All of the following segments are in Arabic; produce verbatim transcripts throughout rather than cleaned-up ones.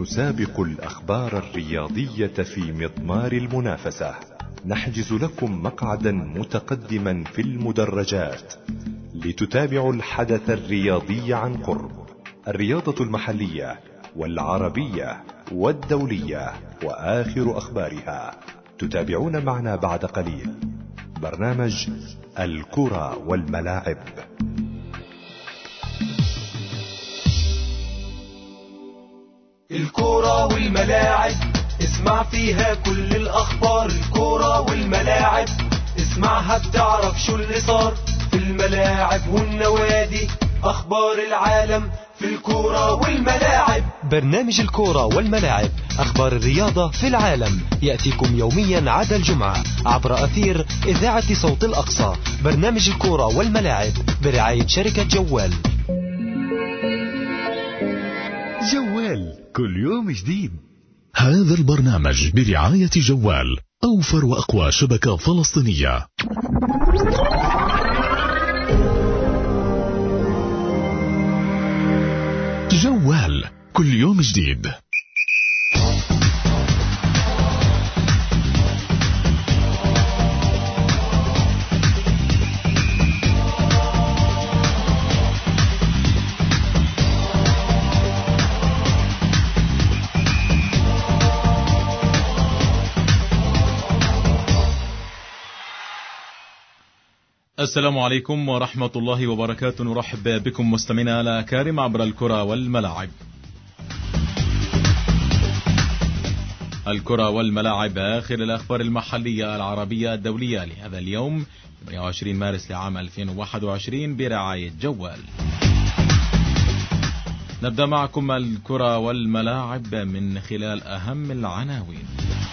نسابق الأخبار الرياضية في مضمار المنافسة. نحجز لكم مقعدا متقدما في المدرجات لتتابعوا الحدث الرياضي عن قرب، الرياضة المحلية والعربية والدولية وآخر أخبارها. تتابعون معنا بعد قليل برنامج الكرة والملاعب. الكرة والملاعب اسمع فيها كل الأخبار. الكرة والملاعب اسمعها بتعرف شو اللي صار في الملاعب والنوادي، أخبار العالم في الكرة والملاعب. برنامج الكرة والملاعب، أخبار الرياضة في العالم، يأتيكم يوميا عدا الجمعة عبر أثير إذاعة صوت الأقصى. برنامج الكرة والملاعب برعاية شركة جوال. جوال كل يوم جديد. هذا البرنامج برعاية جوال، أوفر وأقوى شبكة فلسطينية. جوال كل يوم جديد. السلام عليكم ورحمة الله وبركاته. نرحب بكم مستمعينا الأكارم عبر الكرة والملاعب. الكرة والملاعب، آخر الأخبار المحلية العربية الدولية لهذا اليوم ثمانية وعشرين مارس لعام ألفين وواحد وعشرين برعاية جوال. نبدأ معكم الكرة والملاعب من خلال أهم العناوين.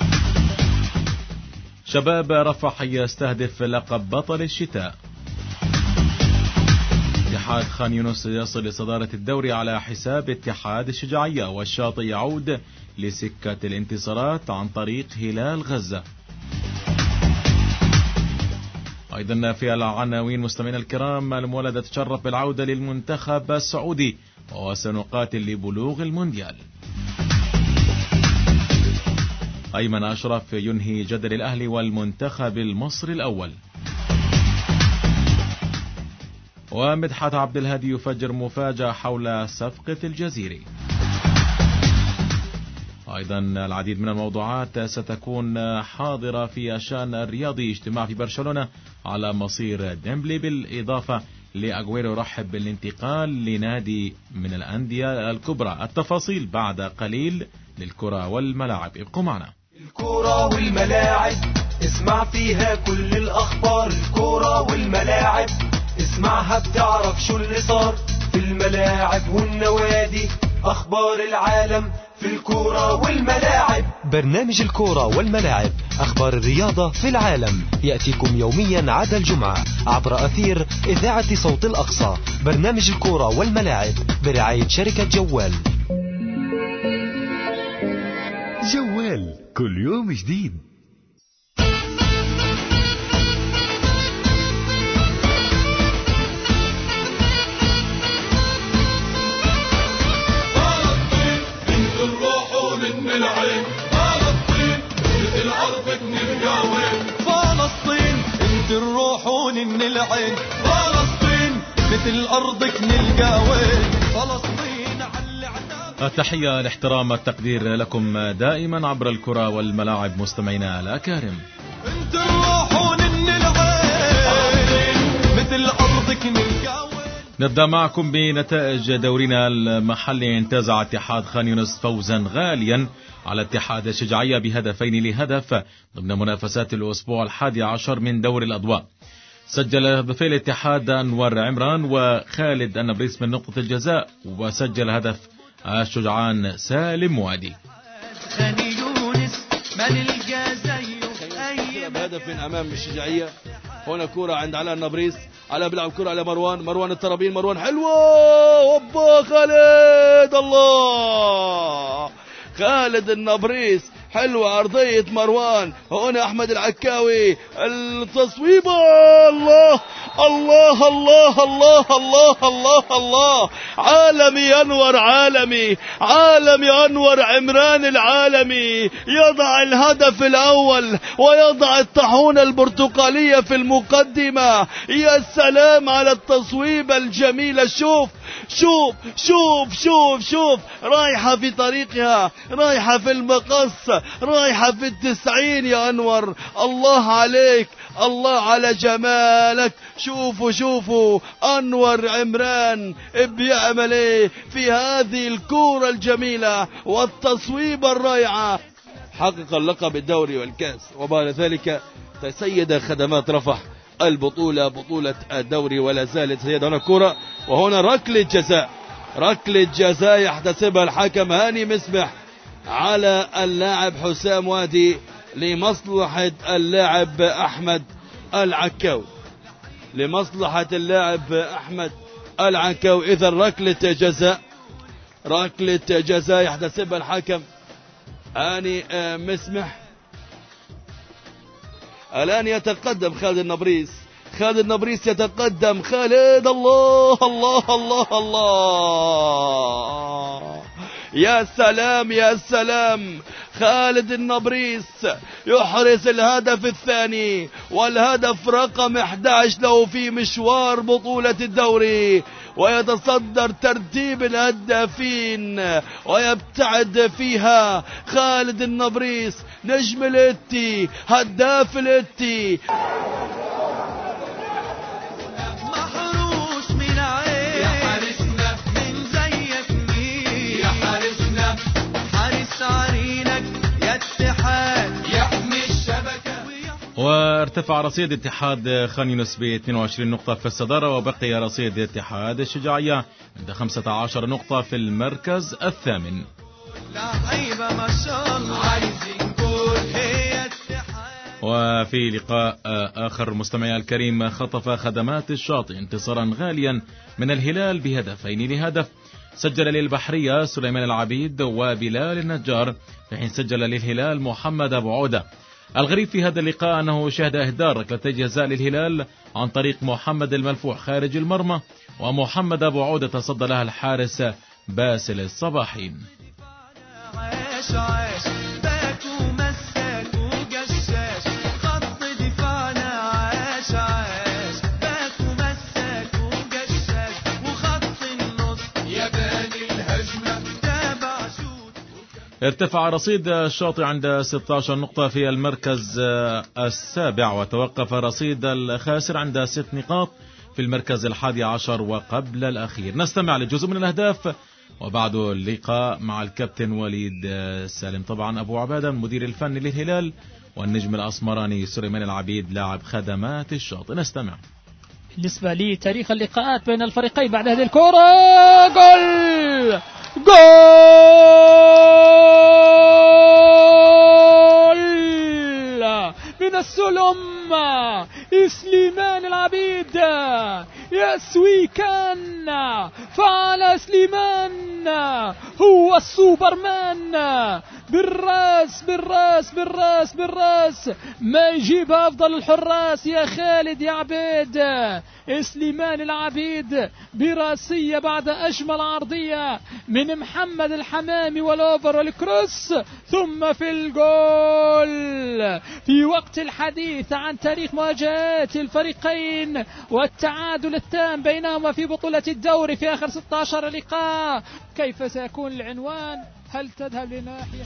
شباب رفح يستهدف لقب بطل الشتاء. اتحاد خان يونس يصل لصدارة الدوري على حساب اتحاد الشجاعية، والشاطئ يعود لسكة الانتصارات عن طريق هلال غزة. أيضا في العناوين مستمعينا الكرام، المولدة تشرف بالعودة للمنتخب السعودي وسنقاتل لبلوغ المونديال. أيمن أشرف ينهي جدل الأهلي والمنتخب المصري الأول. ومدحت عبد الهادي يفجر مفاجأة حول صفقة الجزيري. أيضا العديد من الموضوعات ستكون حاضرة في الشأن الرياضي. اجتماع في برشلونة على مصير ديمبلي، بالإضافة لأغويرو يرحب بالانتقال لنادي من الأندية الكبرى. التفاصيل بعد قليل للكرة والملاعب، ابقوا معنا. الكرة والملاعب اسمع فيها كل الأخبار. الكرة والملاعب اسمعها بتعرف شو اللي صار في الملاعب والنوادي، أخبار العالم في الكرة والملاعب. برنامج الكرة والملاعب، أخبار الرياضة في العالم، يأتيكم يوميا عدا الجمعة عبر أثير إذاعة صوت الأقصى. برنامج الكرة والملاعب برعاية شركة جوال. جوال كل يوم جديد. فلسطين بنت الروح ومن العين، فلسطين مثل أرضك نلقى وين. فلسطين بنت الروح ومن العين، فلسطين مثل أرضك نلقى وين. فلسطين التحية، الاحترام، التقدير لكم دائما عبر الكرة والملاعب مستمعينا الأكارم. انت الروح للعين مثل أرضك نلقاوين. نبدأ معكم بنتائج دورينا المحلي. انتزع اتحاد خان يونس فوزا غاليا على اتحاد الشجاعية بهدفين لهدف ضمن منافسات الأسبوع الحادي عشر من دور الأضواء. سجل هدفي الاتحاد أنور عمران وخالد النبريس من نقطة الجزاء، وسجل هدف الشجعان سالم وادي. هدف من امام الشجاعيه. هنا كرة عند علاء النبريس، علاء بيلعب كرة على مروان، مروان الترابين، مروان حلوة، وبا خالد، الله خالد النبريس حلوة أرضية مروان. هنا أحمد العكاوي التصويبة. الله الله الله الله الله الله الله. عالمي أنور، عالمي عالمي أنور عمران العالمي يضع الهدف الأول ويضع الطاحونة البرتقالية في المقدمة. يا سلام على التصويبة الجميلة. شوف شوف شوف شوف شوف رايحة في طريقها، رايحة في المقص، رايحة في التسعين يا أنور. الله عليك، الله على جمالك. شوفوا شوفوا أنور عمران بيعمل ايه في هذه الكورة الجميلة والتصويبة الرائعة. حقق اللقب الدوري والكاس وبعد ذلك تسيد خدمات رفح البطولة، بطولة الدوري، ولا زالت سيد. هنا كرة وهنا ركلة جزاء، ركلة جزاء يحتسبها الحكم هاني مسمح على اللاعب حسام وادي لمصلحة اللاعب أحمد العكاوي، لمصلحة اللاعب أحمد العكاوي. إذا ركلة جزاء، ركلة جزاء يحتسبها الحكم هاني مسمح. الآن يتقدم خالد النبريس، خالد النبريس يتقدم. خالد الله الله الله الله. يا سلام يا سلام. خالد النبريس يحرز الهدف الثاني والهدف رقم أحد عشر له في مشوار بطولة الدوري، ويتصدر ترتيب الهدافين ويبتعد فيها خالد النبريس نجم الاتي، هداف الاتي. محروس من عين يا حارسنا، من زيك مين يا حارسنا، حارس عرينك يا اتحاد يحمي الشبكة. وارتفع رصيد اتحاد خان يونس ب اثنين وعشرين نقطة في الصدارة، وبقي رصيد اتحاد الشجاعية عند خمسة عشر نقطة في المركز الثامن. لعيبة ما شاء الله عايزين جول هي اتحاد. وفي لقاء آخر مستمعي الكريم، خطف خدمات الشاطئ انتصارا غاليا من الهلال بهدفين لهدف. سجل للبحرية سليمان العبيد وبلال النجار، في حين سجل للهلال محمد أبو عودة. الغريب في هذا اللقاء أنه شهد إهدار ركلتي جزاء للهلال عن طريق محمد الملفوح خارج المرمى، ومحمد أبو عودة تصدى لها الحارس باسل الصباحين. عاش عاش باك ومساك وجشاش، خط دفاعنا عاش عاش باك ومساك وجشاش، وخط النص يا باني الهجمة تابع شوت. ارتفع رصيد الشاطئ عند ستة عشر نقطة في المركز السابع، وتوقف رصيد الخاسر عند ست نقاط في المركز الحادي عشر وقبل الأخير. نستمع لجزء من الأهداف وبعد اللقاء مع الكابتن وليد سالم، طبعا أبو عبادة المدير الفني للهلال، والنجم الأسمراني سليمان العبيد لاعب خدمات الشاطئ. نستمع. بالنسبة لي تاريخ اللقاءات بين الفريقين بعد هذه الكرة، جول جول من السلم. سليمان العبيد يسوي كان فعل سليمان، هو السوبرمان. بالراس بالراس بالراس بالراس ما يجيبها أفضل الحراس يا خالد يا عبيد. سليمان العبيد براسية بعد أجمل عرضية من محمد الحمامي والأوفر والكروس، ثم في الجول في وقت الحديث عن تاريخ مواجهات الفريقين والتعادل التام بينهما في بطولة الدوري في آخر ستة عشر لقاء. كيف سيكون العنوان؟ هل تذهب لناحية؟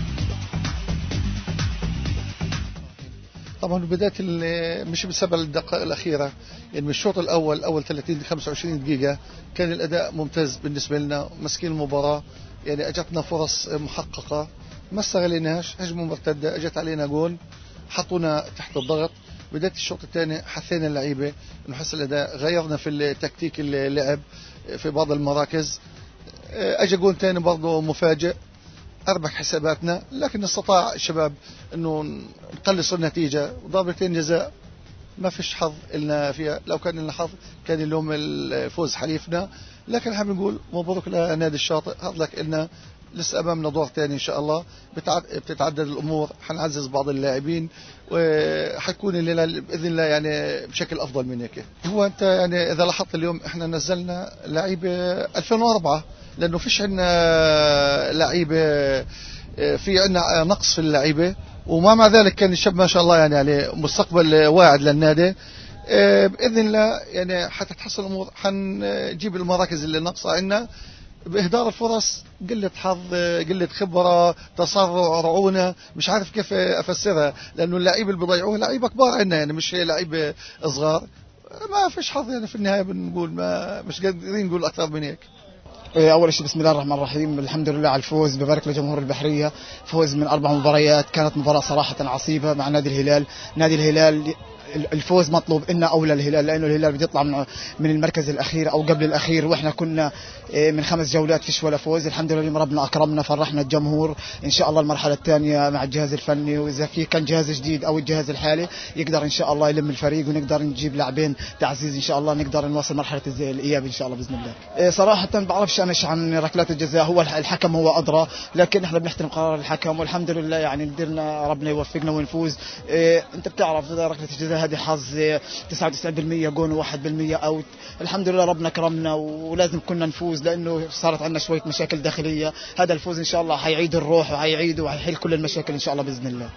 طبعا بداية مش بسبب الدقائق الأخيرة، يعني من الشوط الأول أول ثلاثين خمسة وعشرين دقيقة كان الأداء ممتاز بالنسبة لنا، مسكين المباراة، يعني أجتنا فرص محققة ما استغليناش، هجمة مرتدة أجت علينا جول، حطونا تحت الضغط. بداية الشوط الثاني حثينا اللعيبة إنه حسن الأداء، غيرنا في التكتيك اللعب في بعض المراكز. أجا جول ثاني برضه مفاجئ أربك حساباتنا، لكن استطاع الشباب إنه نقلصوا النتيجة. ضربتين جزاء ما فيش حظ إلنا فيها، لو كان لنا حظ كان اليوم الفوز حليفنا. لكن حابب نقول مبروك لنادي الشاطئ، هذلك إلنا لسه امامنا دور ثاني ان شاء الله، بتتعدد الامور، حنعزز بعض اللاعبين وحيكون الليله باذن الله يعني بشكل افضل من هيك. هو انت يعني اذا لاحظت اليوم احنا نزلنا لعيبه ألفين وأربعة، لانه فيش عندنا لعيبه، في عندنا نقص في اللعيبه، وما مع ذلك كان الشاب ما شاء الله يعني عليه مستقبل واعد للنادي. باذن الله يعني حتتحسن الامور، حنجيب المراكز اللي ناقصه عندنا باهدار الفرص، قله حظ، قله خبره، تسرع، رعونه، مش عارف كيف افسرها، لانه اللعيبه اللي بيضيعوها لعيبه كبار عندنا يعني مش لعيبه صغار، ما فيش حظ يعني في النهايه بنقول ما مش قادرين نقول اكثر من هيك. أول شيء بسم الله الرحمن الرحيم، الحمد لله على الفوز، ببارك لجمهور البحرية، فوز من أربع مباريات، كانت مباراة صراحة عصيبة مع نادي الهلال. نادي الهلال الفوز مطلوب إن أولى الهلال، لأنه الهلال بده يطلع من من المركز الأخير أو قبل الأخير، وإحنا كنا من خمس جولات فيش ولا فوز. الحمد لله اليوم ربنا أكرمنا، فرحنا الجمهور. إن شاء الله المرحلة الثانية مع الجهاز الفني، وإذا في كان جهاز جديد أو الجهاز الحالي يقدر إن شاء الله يلم الفريق، ونقدر نجيب لاعبين تعزيز إن شاء الله، نقدر نوصل مرحلة الإياب إن شاء الله بإذن الله. صراحة بعرفش أنا عن ركلات الجزاء، هو الحكم هو أدرى، لكن إحنا بنحترم قرار الحكم، والحمد لله يعني قدرنا ربنا يوفقنا ونفوز. إيه أنت بتعرف ركلة الجزاء هذه حظ، تسعة وتسعين بالمئة جون وواحد بالمئة أوت. الحمد لله ربنا كرمنا ولازم كنا نفوز، لأنه صارت عندنا شوية مشاكل داخلية. هذا الفوز إن شاء الله حيعيد الروح وحيعيد وحيحل كل المشاكل إن شاء الله بإذن الله.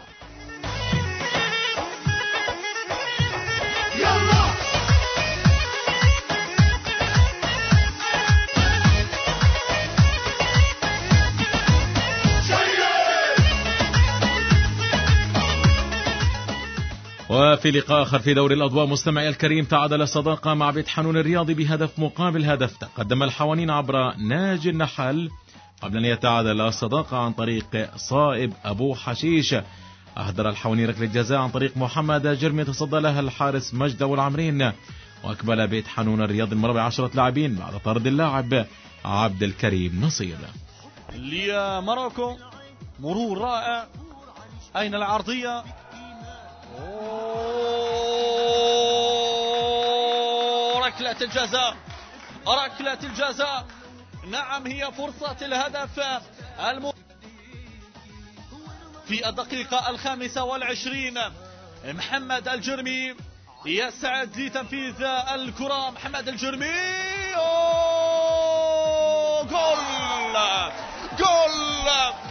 وفي لقاء آخر في دوري الأضواء مستمعي الكريم، تعادل الصداقة مع بيت حانون الرياضي بهدف مقابل هدف. تقدم الحوانين عبر ناجي النحال قبل أن يتعادل الصداقة عن طريق صائب أبو حشيش. أهدر الحوانين ركلة جزاء عن طريق محمد جرمي، تصدى لها الحارس مجد أبو العمرين. وأكمل بيت حانون الرياضي المرة بعشرة لاعبين بعد طرد اللاعب عبد الكريم نصير. لماروكو مرور رائع، أين العرضية؟ ركلة الجزاء، ركلة الجزاء، نعم هي فرصة الهدف الم... في الدقيقة الخامسة والعشرين محمد الجرمي يسعد لتنفيذ الكرة. محمد الجرمي، أوه! جول جول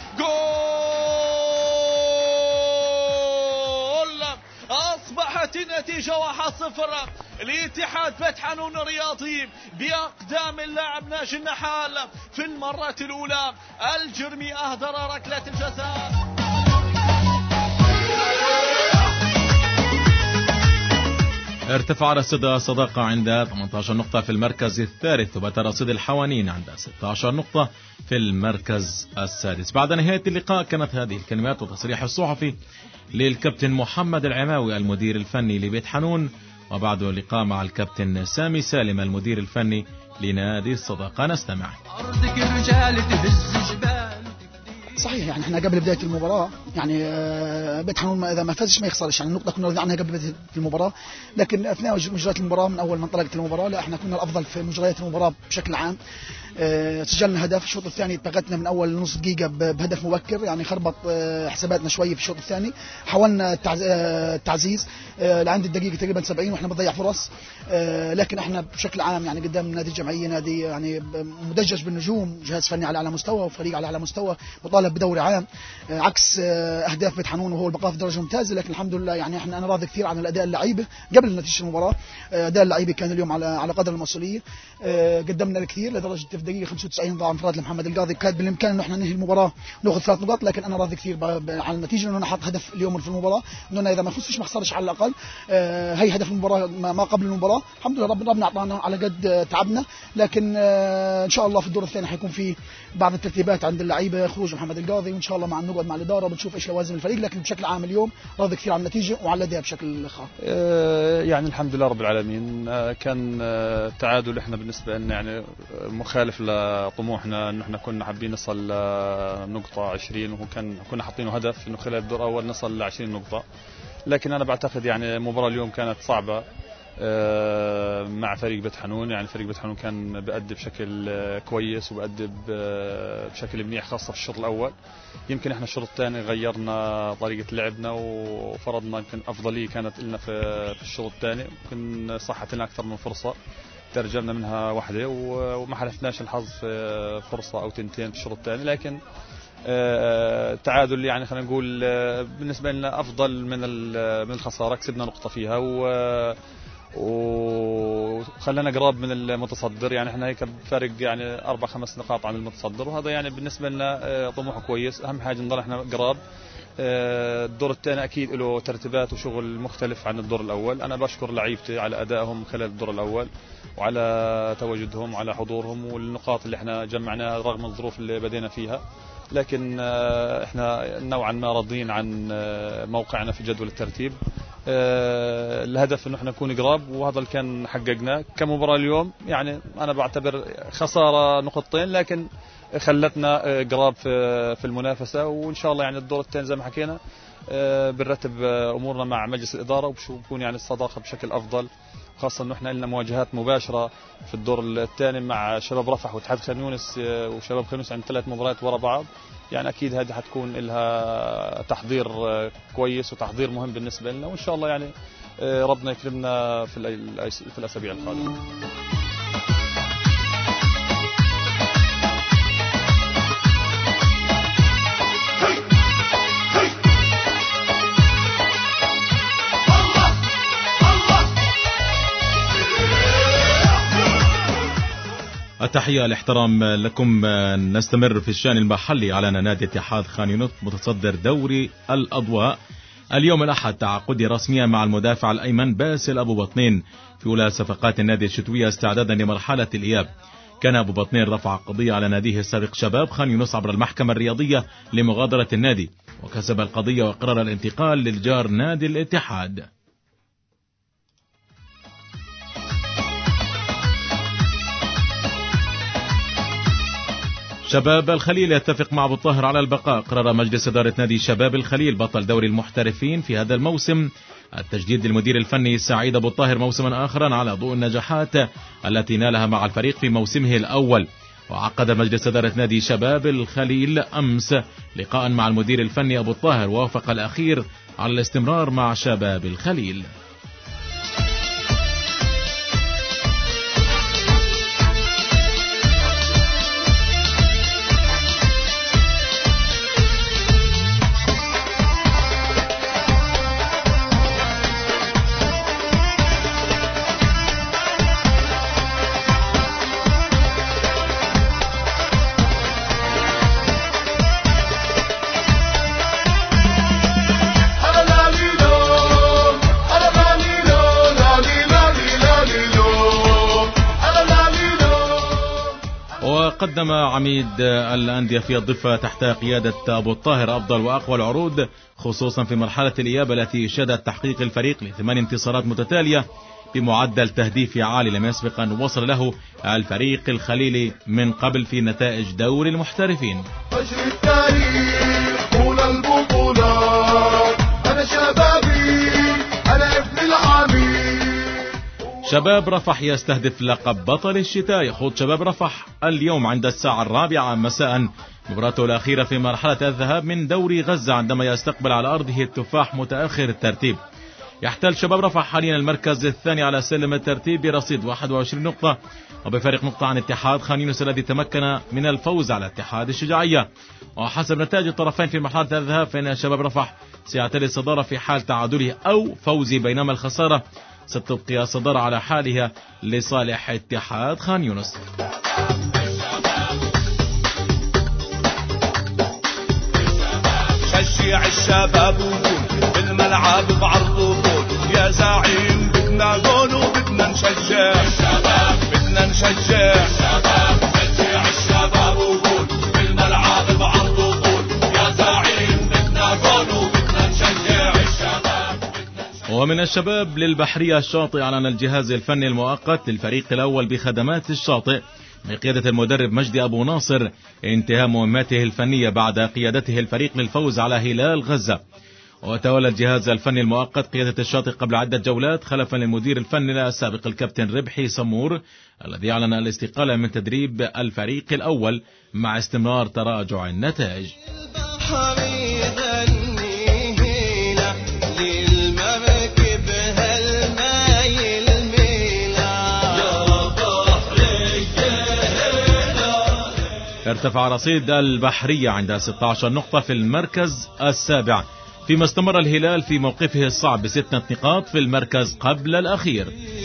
جول، أصبحت النتيجة واحد صفر لاتحاد بيت حانون الرياضي بأقدام اللاعب ناجي النحال. في المرة الأولى الجرمي أهدر ركلة الجزاء. ارتفع رصيد الصداقة عند ثمانية عشر نقطة في المركز الثالث، وبات رصيد الحوانين عند ستة عشر نقطة في المركز السادس. بعد نهاية اللقاء كانت هذه الكلمات وتصريح الصحفي للكابتن محمد العماوي المدير الفني لبيت حانون، وبعد اللقاء مع الكابتن سامي سالم المدير الفني لنادي الصداقة. نستمع. صحيح، يعني احنا قبل بدايه المباراه يعني بيت حانون اذا ما فازش ما يخسرش، يعني النقطه كنا راضيين عنها قبل بدايه المباراه، لكن اثناء مجريات المباراه من اول ما انطلقت المباراه لا احنا كنا الافضل في مجريات المباراه بشكل عام. اه سجلنا هدف. الشوط الثاني ضغطنا من اول نص دقيقه بهدف مبكر، يعني خربط اه حساباتنا شويه في الشوط الثاني. حاولنا التعزيز اه لعند الدقيقه تقريبا سبعين واحنا بنضيع فرص، اه لكن احنا بشكل عام يعني قدام نادي الجمعيه، نادي يعني مدجج بالنجوم، جهاز فني على اعلى مستوى وفريق على اعلى مستوى، مطالب بدوري عام عكس اهداف بيت حانون وهو البقاء في درجه ممتازه. لكن الحمد لله يعني احنا انا راضي كثير عن الاداء اللعيبه قبل نتيجه المباراه. اداء اللعيبه كان اليوم على على قدر المسؤوليه، قدمنا الكثير لدرجه في دقيقه خمسة وتسعين ضاع انفراد لمحمد القاضي، كان بالامكان انه احنا ننهي المباراه وناخذ ثلاث نقاط، لكن انا راضي كثير على النتيجه، انه انا حاط هدف اليوم في المباراه انه انا اذا ما فزتش ما خسرش على الاقل. هي هدف المباراه ما قبل المباراه. الحمد لله ربنا ربنا اعطانا على قد تعبنا، لكن ان شاء الله في الدور الثاني حيكون في بعض الترتيبات عند اللعيبه، خروج محمد القاضي، وان شاء الله مع نقعد مع الاداره وبنشوف ايش لوازم الفريق. لكن بشكل عام اليوم راضي كثير عن النتيجه وعلى الاداء بشكل خاص. يعني الحمد لله رب العالمين. كان التعادل احنا بالنسبه لنا يعني مخالف لطموحنا، انه احنا كنا حابين نصل نقطه عشرين، وكان كنا حاطينه هدف انه خلال الدور الاول نصل ل عشرين نقطه. لكن انا بعتقد يعني المباراه اليوم كانت صعبه، مع فريق بيت حنون. يعني فريق بيت حنون كان بيأدي بشكل كويس وبيأدي بشكل منيح خاصة في الشوط الأول. يمكن احنا الشوط الثاني غيرنا طريقة لعبنا وفرضنا يمكن أفضلية كانت لنا في الشوط الثاني، يمكن صحت لنا أكثر من فرصة ترجمنا منها واحدة وما حلفناش الحظ في فرصة أو تنتين في الشوط الثاني، لكن تعادل يعني خلينا نقول بالنسبة لنا أفضل من من الخسارة. كسبنا نقطة فيها و وخلينا قراب من المتصدر، يعني احنا هيك بفرق يعني أربع خمس نقاط عن المتصدر، وهذا يعني بالنسبة لنا طموح كويس. أهم حاجة نضل احنا قراب. الدور الثاني أكيد له ترتيبات وشغل مختلف عن الدور الأول. أنا بشكر لعيبتي على أدائهم خلال الدور الأول وعلى تواجدهم وعلى حضورهم والنقاط اللي احنا جمعناها رغم الظروف اللي بدينا فيها، لكن احنا نوعا ما راضيين عن موقعنا في جدول الترتيب. الهدف انه احنا نكون قراب، وهذا اللي كان حققناه. كمباراة اليوم يعني انا بعتبر خسارة نقطتين، لكن خلتنا قراب في في المنافسة، وان شاء الله يعني الدور الثاني زي ما حكينا بنرتب امورنا مع مجلس الادارة وبكون يعني الصداقة بشكل افضل، خاصة انه احنا لنا مواجهات مباشرة في الدور الثاني مع شباب رفح واتحاد خان يونس، وشباب خان يونس عند ثلاث مباريات ورا بعض. يعني اكيد هذه حتكون لها تحضير كويس وتحضير مهم بالنسبة لنا، وان شاء الله يعني ربنا يكرمنا في في الاسابيع القادمة. التحية الاحترام لكم. نستمر في الشأن المحلي. على نادي اتحاد خان يونس متصدر دوري الأضواء اليوم الأحد تعاقدي رسميا مع المدافع الأيمن باسل أبو بطنين في أولى صفقات النادي الشتوية استعدادا لمرحلة الإياب. كان أبو بطنين رفع قضية على ناديه السابق شباب خان يونس عبر المحكمة الرياضية لمغادرة النادي، وكسب القضية وقرر الانتقال للجار نادي الاتحاد. شباب الخليل يتفق مع أبو الطاهر على البقاء. قرر مجلس إدارة نادي شباب الخليل بطل دوري المحترفين في هذا الموسم التجديد للمدير الفني سعيد أبو الطاهر موسما آخرا على ضوء النجاحات التي نالها مع الفريق في موسمه الأول. وعقد مجلس إدارة نادي شباب الخليل أمس لقاء مع المدير الفني أبو الطاهر، ووافق الأخير على الاستمرار مع شباب الخليل. قدم عميد الأندية في الضفة تحت قيادة أبو الطاهر أفضل وأقوى العروض، خصوصا في مرحلة الإياب التي شهدت تحقيق الفريق لثمان انتصارات متتالية بمعدل تهديف عالي لم يسبق أن وصل له الفريق الخليلي من قبل في نتائج دوري المحترفين. فجر التاريخ طول البطولات، أنا شبابي أنا ابن العميد. شباب رفح يستهدف لقب بطل الشتاء. يخوض شباب رفح اليوم عند الساعة الرابعة مساء مباراته الأخيرة في مرحلة الذهاب من دوري غزة عندما يستقبل على أرضه التفاح متأخر الترتيب. يحتل شباب رفح حاليا المركز الثاني على سلم الترتيب برصيد واحد وعشرين نقطة، وبفارق نقطة عن اتحاد خان يونس الذي تمكن من الفوز على اتحاد الشجاعية. وحسب نتائج الطرفين في مرحلة الذهاب فإن شباب رفح سيعتلي الصدارة في حال تعادله أو فوزه، بينما الخسارة ستبقي الصدارة على حالها لصالح اتحاد خان يونس. شجع الشباب وقول بالملعب بعرض وطول، يا زعيم بدنا جول وبدنا نشجع الشباب، بدنا نشجع الشباب. شجع الشباب وقول بالملعب بعرض وطول، يا زعيم بدنا جول وبدنا نشجع الشباب. ومن الشباب للبحرية الشاطئ أعلن الجهاز الفني المؤقت للفريق الأول بخدمات الشاطئ بقيادة المدرب مجدي أبو ناصر انتهاء مهمته الفنية بعد قيادته الفريق للفوز على هلال غزة. وتولى الجهاز الفني المؤقت قيادة الشاطئ قبل عدة جولات خلفا للمدير الفني السابق الكابتن ربحي سمور الذي أعلن الاستقالة من تدريب الفريق الأول مع استمرار تراجع النتائج. ارتفع رصيد البحرية عند ستة عشر نقطة في المركز السابع، فيما استمر الهلال في موقفه الصعب بستة نقاط في المركز قبل الأخير.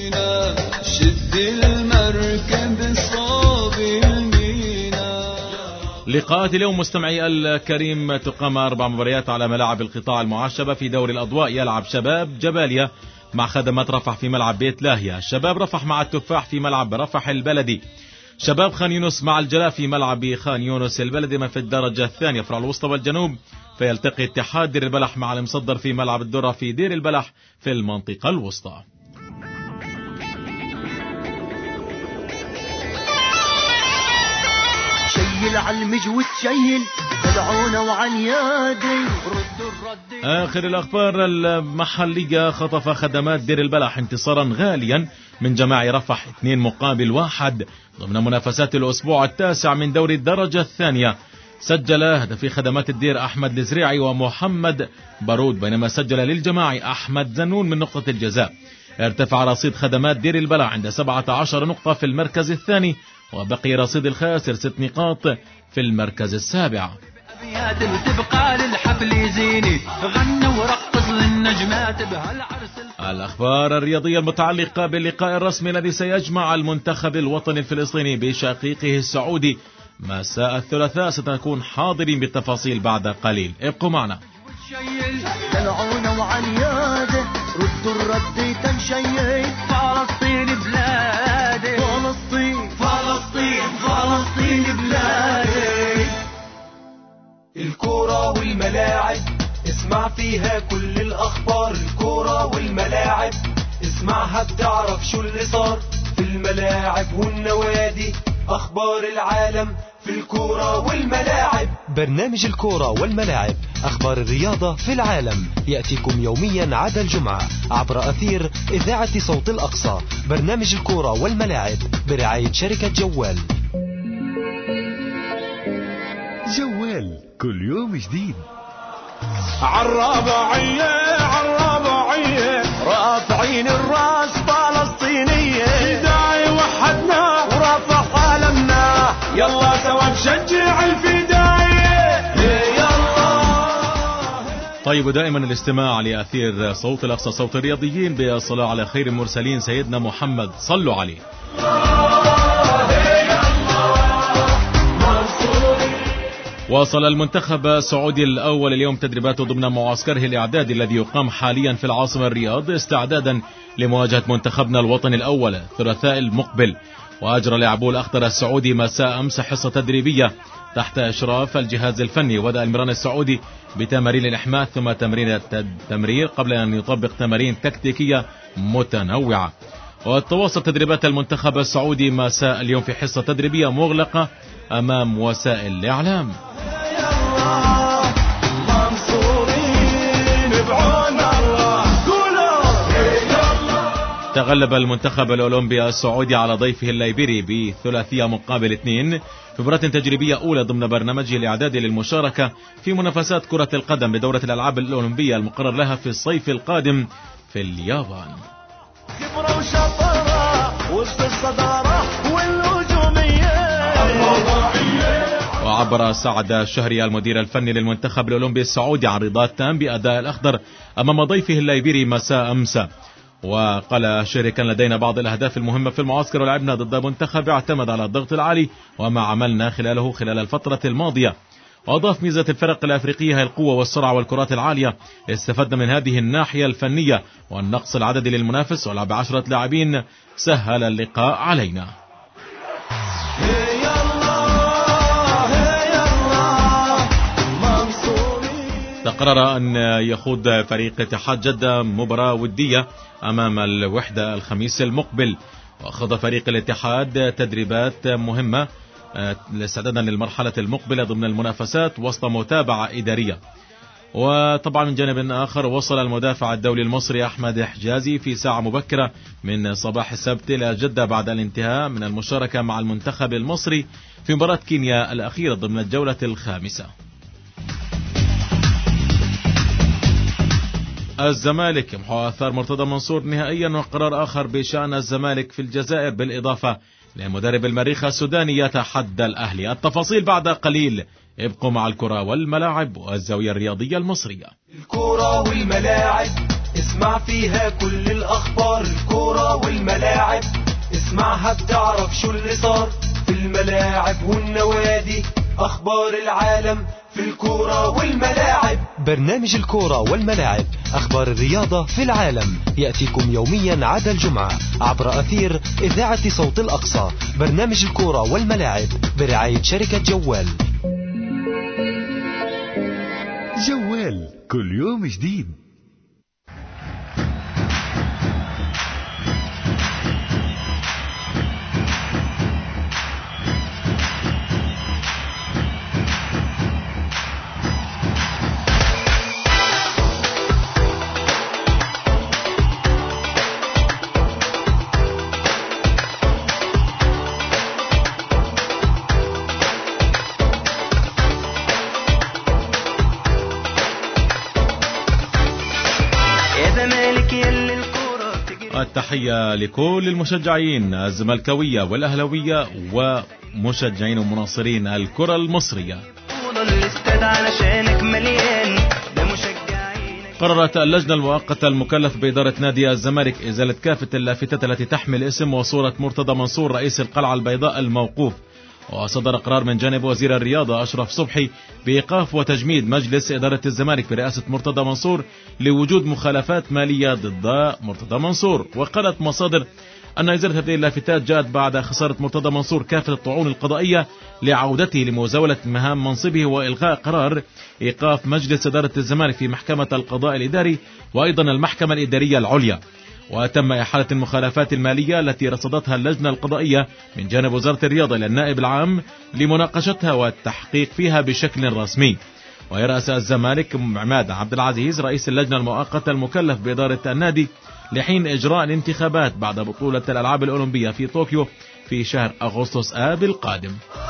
لقاءات اليوم مستمعي الكريم تقام أربع مباريات على ملاعب القطاع المعشبة. في دوري الأضواء يلعب شباب جباليا مع خدمات رفح في ملعب بيت لاهية، شباب رفح مع التفاح في ملعب رفح البلدي، شباب خان يونس مع الجلاء في ملعب خان يونس البلدي. ما في الدرجة الثانية فرع الوسطى والجنوب فيلتقي اتحاد دير البلح مع المصدر في ملعب الدرة في دير البلح في المنطقة الوسطى. شيل على المجوز شيل تدعونا وعن يدي. آخر الأخبار المحلية، خطف خدمات دير البلح انتصارا غاليا من جماعي رفح اثنين مقابل واحد ضمن منافسات الأسبوع التاسع من دوري الدرجة الثانية. سجل هدفي خدمات الدير أحمد الزريعي ومحمد بارود، بينما سجل للجماعي أحمد زنون من نقطة الجزاء. ارتفع رصيد خدمات دير البلح عند سبعة عشر نقطة في المركز الثاني، وبقي رصيد الخاسر ست نقاط في المركز السابع. الأخبار الرياضية المتعلقة باللقاء الرسمي الذي سيجمع المنتخب الوطني الفلسطيني بشقيقه السعودي مساء الثلاثاء، ستكون حاضرين بالتفاصيل بعد قليل. ابقوا معنا. ردوا الرد تنشيء فلسطين بلادي، فلسطين فلسطين فلسطين بلادي. الكورة والملاعب اسمع فيها كل الأخبار، الكورة والملاعب اسمعها بتعرف شو اللي صار في الملاعب والنوادي، أخبار العالم في الكورة والملاعب. برنامج الكورة والملاعب، أخبار الرياضة في العالم، يأتيكم يوميا عدا الجمعة عبر أثير إذاعة صوت الأقصى. برنامج الكورة والملاعب برعاية شركة جوال. جوال كل يوم جديد. عالرباعية عالرباعية رافعين الراس فلسطينية، داعي وحدنا ورافع عالمنا، يلا سوا نشجع الفداية يلا. طيب، ودائما الاستماع لأثير صوت الأقصى، صوت الرياضيين، بالصلاة على خير المرسلين سيدنا محمد، صلوا عليه. واصل المنتخب السعودي الأول اليوم تدريباته ضمن معسكره الإعدادي الذي يقام حاليا في العاصمة الرياض، استعدادا لمواجهة منتخبنا الوطني الأول الثلاثاء المقبل. وأجرى لاعبو الأخضر السعودي مساء أمس حصة تدريبية تحت إشراف الجهاز الفني، وبدأ المران السعودي بتمارين الإحماء ثم تمرين التمرير قبل أن يطبق تمارين تكتيكية متنوعة. وتواصل تدريبات المنتخب السعودي مساء اليوم في حصة تدريبية مغلقة أمام وسائل الإعلام. تغلب المنتخب الأولمبي السعودي على ضيفه الليبيري بثلاثية مقابل اثنين في مباراة تجريبية أولى ضمن برنامجه الإعدادي للمشاركة في منافسات كرة القدم بدورة الألعاب الأولمبية المقرر لها في الصيف القادم في اليابان. خبرة وشطارة وسط الصدارة والهجومية. وعبر سعد الشهري المدير الفني للمنتخب الأولمبي السعودي عن رضاه التام بأداء الأخضر أمام ضيفه الليبيري مساء أمس. وقال الشهري: كان لدينا بعض الأهداف المهمة في المعسكر ولعبنا ضد منتخب اعتمد على الضغط العالي وما عملنا خلاله خلال الفترة الماضية. وأضاف: ميزة الفرق الأفريقية هي القوة والسرعة والكرات العالية، استفدنا من هذه الناحية الفنية، والنقص العددي للمنافس ولعب بعشرة لاعبين سهل اللقاء علينا. تقرر أن يخوض فريق اتحاد جدة مباراة ودية أمام الوحدة الخميس المقبل. وأخذ فريق الاتحاد تدريبات مهمة استعدادا للمرحلة المقبلة ضمن المنافسات وسط متابعة إدارية. وطبعا من جانب آخر وصل المدافع الدولي المصري أحمد حجازي في ساعة مبكرة من صباح السبت إلى جدة بعد الانتهاء من المشاركة مع المنتخب المصري في مباراة كينيا الأخيرة ضمن الجولة الخامسة. الزمالك يمحو آثار مرتضى منصور نهائيا، وقرار آخر بشأن الزمالك في الجزائر بالإضافة لمدرب المريخ السوداني يتحدى الأهلي. التفاصيل بعد قليل، ابقوا مع الكرة والملاعب والزاوية الرياضية المصرية. الكرة والملاعب اسمع فيها كل الأخبار، الكرة والملاعب اسمعها بتعرف شو اللي صار في الملاعب والنوادي، أخبار العالم في الكرة والملاعب. برنامج الكرة والملاعب، أخبار الرياضة في العالم، يأتيكم يوميا عدا الجمعة عبر أثير إذاعة صوت الأقصى. برنامج الكرة والملاعب برعاية شركة جوال. جوال كل يوم جديد. التحية لكل المشجعين الزملكاوية والأهلوية ومشجعين ومناصرين الكرة المصرية. قررت اللجنة المؤقتة المكلفة بإدارة نادي الزمالك إزالة كافة اللافتات التي تحمل اسم وصورة مرتضى منصور رئيس القلعة البيضاء الموقوف. وصدر قرار من جانب وزير الرياضة أشرف صبحي بإيقاف وتجميد مجلس إدارة الزمالك برئاسة مرتضى منصور لوجود مخالفات مالية ضد مرتضى منصور. وقالت مصادر أن إزالة هذه اللافتات جاءت بعد خسارة مرتضى منصور كافة الطعون القضائية لعودته لمزاولة مهام منصبه، وإلغاء قرار إيقاف مجلس إدارة الزمالك في محكمة القضاء الإداري وأيضا المحكمة الإدارية العليا. وتم إحالة المخالفات المالية التي رصدتها اللجنة القضائية من جانب وزارة الرياضة إلى النائب العام لمناقشتها والتحقيق فيها بشكل رسمي. ويرأس الزمالك عماد عبد العزيز رئيس اللجنة المؤقتة المكلف بإدارة النادي لحين إجراء الانتخابات بعد بطولة الألعاب الأولمبية في طوكيو في شهر أغسطس آب القادم.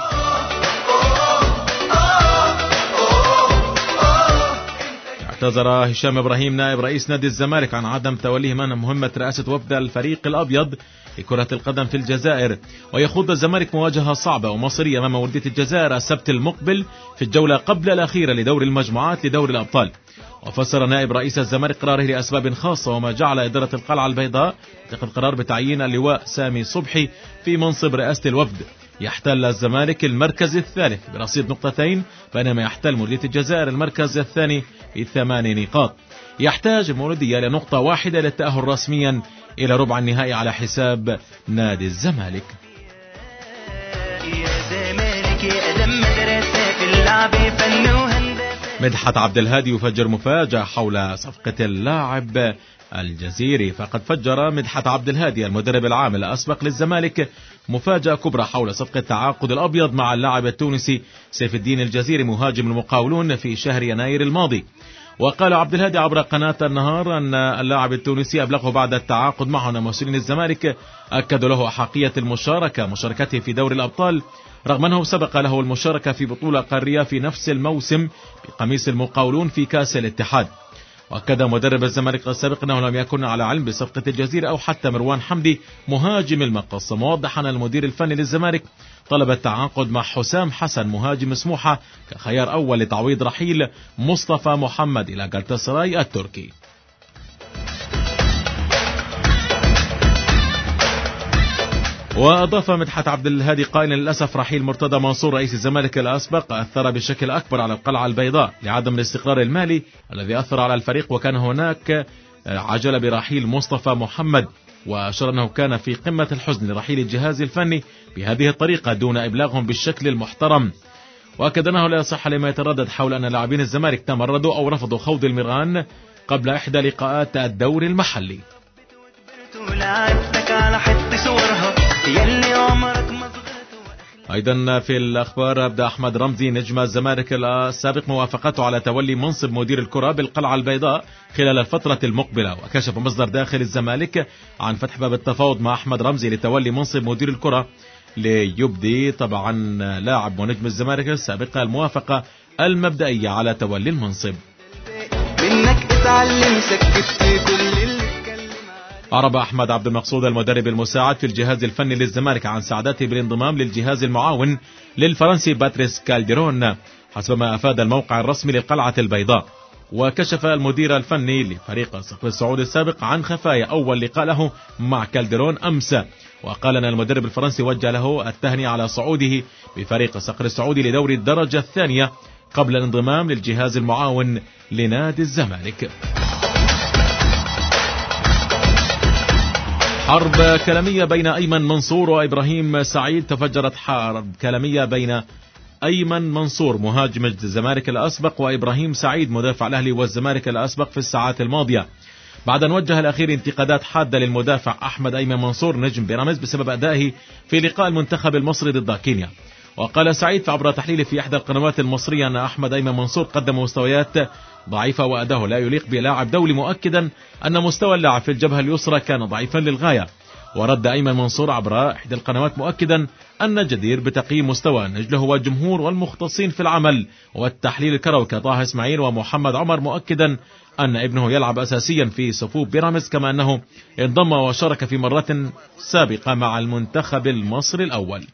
اعتذر هشام إبراهيم نائب رئيس نادي الزمالك عن عدم توليه مهمة رئاسة وفد الفريق الأبيض لكرة القدم في الجزائر، ويخوض الزمالك مواجهة صعبة ومصيرية أمام ولدية الجزائر السبت المقبل في الجولة قبل الأخيرة لدور المجموعات لدور الأبطال. وفسر نائب رئيس الزمالك قراره لأسباب خاصة، وما جعل إدارة القلعة البيضاء تتخذ قرار بتعيين اللواء سامي صبحي في منصب رئاسة الوفد. يحتل الزمالك المركز الثالث برصيد نقطتين، بينما يحتل مولودية الجزائر المركز الثاني بثمان نقاط. يحتاج المولودية لنقطة واحدة للتأهل رسميا إلى ربع النهائي على حساب نادي الزمالك. مدحت عبد الهادي يفجر مفاجأة حول صفقة اللاعب الجزيري. فقد فجر مدحت عبد الهادي المدرب العام الأسبق للزمالك مفاجأة كبرى حول صفقة تعاقد الأبيض مع اللاعب التونسي سيف الدين الجزيري مهاجم المقاولون في شهر يناير الماضي. وقال عبد الهادي عبر قناة النهار أن اللاعب التونسي أبلغه بعد التعاقد معه أن مسؤولين الزمالك أكدوا له أحقية المشاركة مشاركته في دوري الأبطال، رغم أنه سبق له المشاركة في بطولة قارية في نفس الموسم بقميص المقاولون في كأس الاتحاد. وأكد مدرب الزمالك السابق أنه لم يكن على علم بصفقة الجزيرة أو حتى مروان حمدي مهاجم المقصة، موضحا أن المدير الفني للزمالك طلب التعاقد مع حسام حسن مهاجم سموحة كخيار أول لتعويض رحيل مصطفى محمد إلى جالتاسراي التركي. وأضاف مدحت عبد الهادي قائلا للأسف رحيل مرتضى منصور رئيس الزمالك الأسبق أثر بشكل أكبر على القلعة البيضاء لعدم الاستقرار المالي الذي أثر على الفريق، وكان هناك عجلة برحيل مصطفى محمد، وأشار أنه كان في قمة الحزن لرحيل الجهاز الفني بهذه الطريقة دون إبلاغهم بالشكل المحترم. وأكد أنه لا يصح لما يتردد حول أن لاعبين الزمالك تمردوا أو رفضوا خوض المران قبل إحدى لقاءات الدوري المحلي. أيضا في الأخبار أبدأ أحمد رمزي نجم الزمالك السابق موافقته على تولي منصب مدير الكرة بالقلعة البيضاء خلال الفترة المقبلة. وكشف مصدر داخل الزمالك عن فتح باب التفاوض مع أحمد رمزي لتولي منصب مدير الكرة، ليبدي طبعا لاعب ونجم الزمالك السابق الموافقة المبدئية على تولي المنصب. منك اتعلم سكت كل أعرب أحمد عبد المقصود المدرب المساعد في الجهاز الفني للزمالك عن سعادته بالانضمام للجهاز المعاون للفرنسي باتريس كالديرون حسب ما أفاد الموقع الرسمي للقلعة البيضاء. وكشف المدير الفني لفريق الصقر السعودي السابق عن خفايا أول لقاء له مع كالديرون أمس، وقال أن المدرب الفرنسي وجه له التهنئة على صعوده بفريق الصقر السعودي لدوري الدرجة الثانية قبل الانضمام للجهاز المعاون لنادي الزمالك. حرب كلامية بين أيمن منصور وإبراهيم سعيد. تفجرت حرب كلامية بين أيمن منصور مهاجم الزمالك الأسبق وإبراهيم سعيد مدافع الأهلي والزمالك الأسبق في الساعات الماضية، بعد أن وجه الأخير انتقادات حادة للمدافع أحمد أيمن منصور نجم بيراميدز بسبب أدائه في لقاء المنتخب المصري ضد كينيا. وقال سعيد عبر تحليله في إحدى القنوات المصرية أن أحمد أيمن منصور قدم مستويات ضعيفة وأداه لا يليق بلاعب دولي، مؤكدا أن مستوى اللاعب في الجبهة اليسرى كان ضعيفا للغاية. ورد أيمن منصور عبر إحدى القنوات مؤكدا أن جدير بتقييم مستوى نجله هو الجمهور والمختصين في العمل والتحليل الكروي كطه إسماعيل ومحمد عمر، مؤكدا أن ابنه يلعب أساسيا في صفوف بيراميدز، كما أنه انضم وشارك في مرات سابقة مع المنتخب المصري الأول.